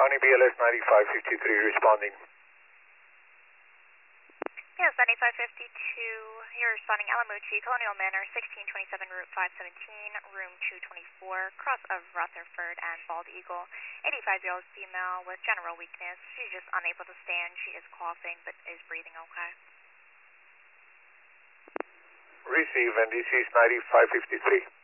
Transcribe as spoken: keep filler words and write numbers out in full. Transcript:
County B L S ninety-five fifty-three responding. Yes, ninety-five fifty-two, you're responding Alamuchi, Colonial Manor, sixteen twenty-seven, Route five seventeen, room two twenty-four, cross of Rutherford and Bald Eagle. eighty-five-year-old female with general weakness. She's just unable to stand. She is coughing but is breathing okay. Receive, N D C is ninety-five fifty-three.